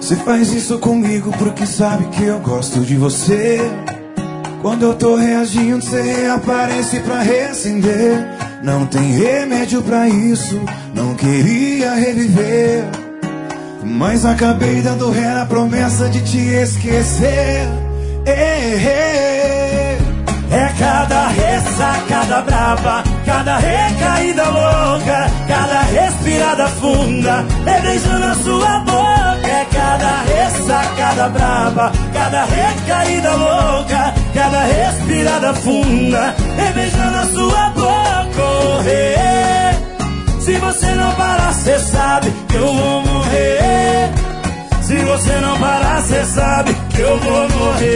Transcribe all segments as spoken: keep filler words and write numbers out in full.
Você faz isso comigo porque sabe que eu gosto de você. Quando eu tô reagindo, você reaparece pra reacender. Não tem remédio pra isso, não queria reviver, mas acabei dando ré na promessa de te esquecer. É cada ressacada brava, cada recaída louca, cada respirada funda, é beijando a sua boca. É cada ressacada brava, cada recaída louca, cada respirada funda, é beijando a sua boca. Correr, se você não parar, cê sabe que eu vou morrer. Se você não parar, cê sabe que eu vou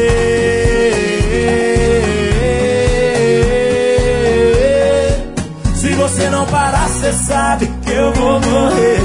morrer. Se você não parar, cê sabe que eu vou morrer.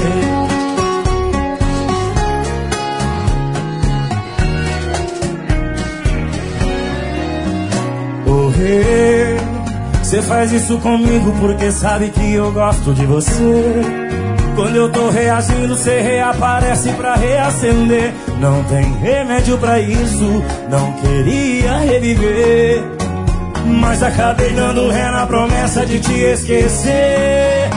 Morrer. Cê faz isso comigo porque sabe que eu gosto de você. Quando eu tô reagindo, cê reaparece pra reacender. Não tem remédio pra isso, não queria reviver, mas acabei dando ré na promessa de te esquecer.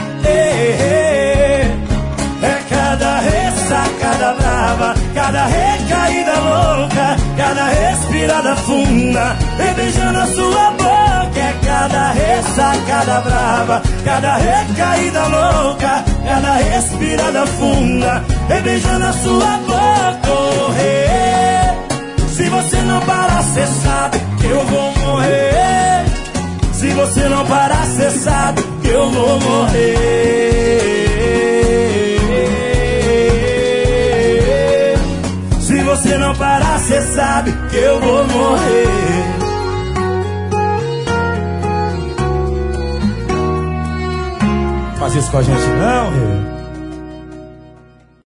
É cada ressacada brava, cada recaída louca, cada respirada funda, é beijando a sua boca. É cada ressacada brava, cada recaída louca, cada respirada funda, é beijando a sua boca. Correr, se você não parar, cê sabe que eu vou morrer. Se você não parar, cê sabe que eu vou morrer. Se você não parar, cê sabe que eu vou morrer. Faz isso com a gente não, rei.